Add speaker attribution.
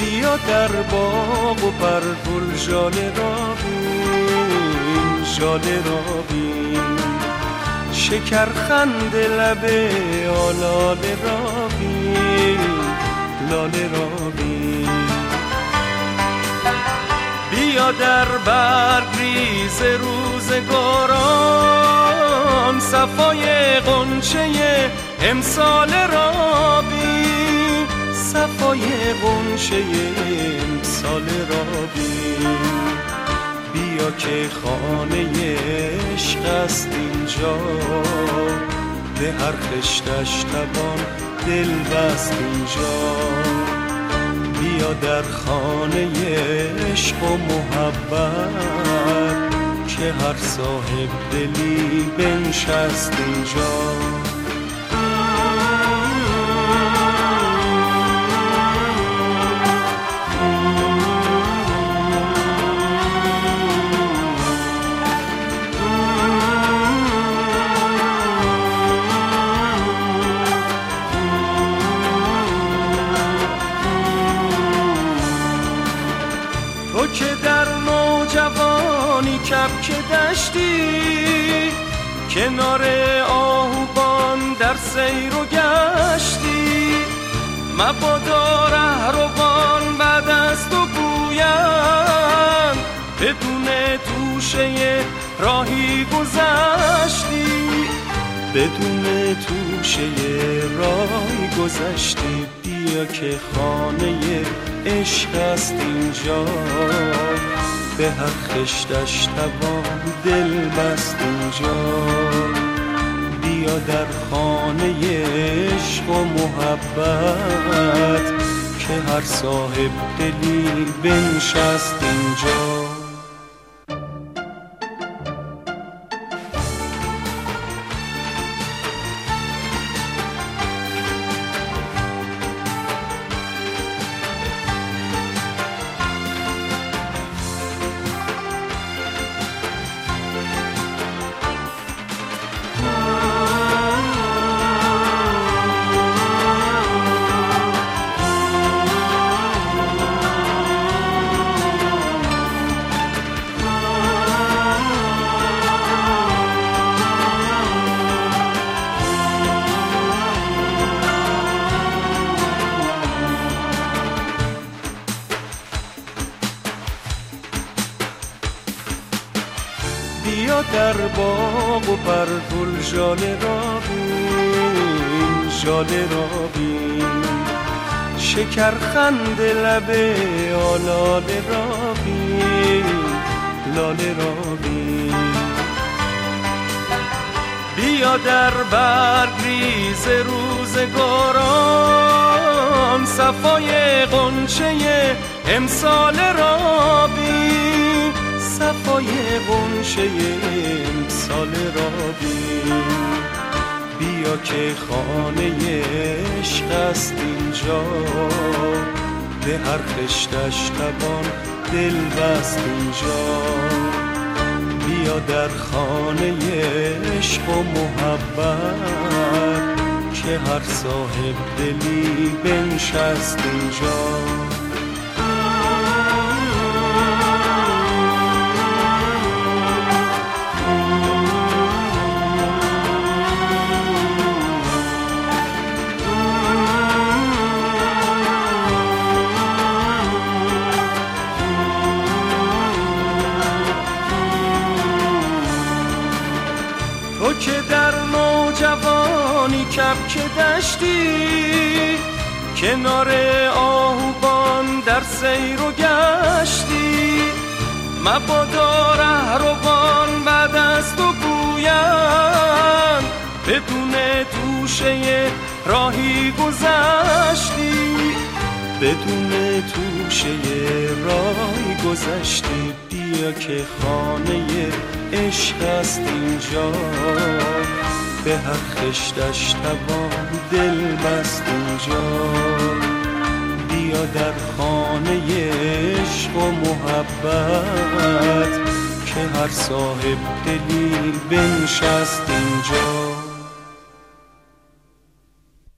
Speaker 1: بیا در باغ و پرتول ژاله را بین، ژاله را بین، شکرخند لب آلاله را بین، لاله را بین. بیا در برگ ریز روزگاران صفای غنچه امساله را بین، صفای غنچه امساله را بین. بیا که خانه عشق است اینجا، به هر خشتش توان دل بست اینجا. بیا در خانه عشق و محبت، که هر صاحب دلی بنشست اینجا. تو که در نوجوانی کبک دشتی، کنار آهوبان در سیر و گشتی. مبادا رهروان بعد از تو گویند، بدون توشه راهی گذشتی، بدون توشه راهی گذشتی. بیا که خانه عشق است اینجا، به هر خشتش توان دل بست اینجا. بیا در خانه عشق و محبت، که هر صاحب دلی بنشست اینجا. بیا در باغ و پرتول ژاله را بین، ژاله را بین، شکرخند لب آلاله را بین، لاله را بین. بیا در برگ ریز روزگاران صفای غنچه امساله را بین، صفای غنچه امساله را بین. بیا که خانه عشق است اینجا، به هر خشتش توان دل بست اینجا. بیا در خانه عشق و محبت، که هر صاحب دلی بنشست اینجا. تو که در نوجوانی کبک دشتی، کنار آهوبان در سیر و گشتی. مبادا رهروان بعد از تو گویند، بدون توشه راهی گذشتی، بدون توشه راهی گذشتی. بیا که خانه عشق است اینجا، به هر خشتش توان دل بست اینجا. بیا در خانه عشق و محبت، که هر صاحب دلی بنشست اینجا.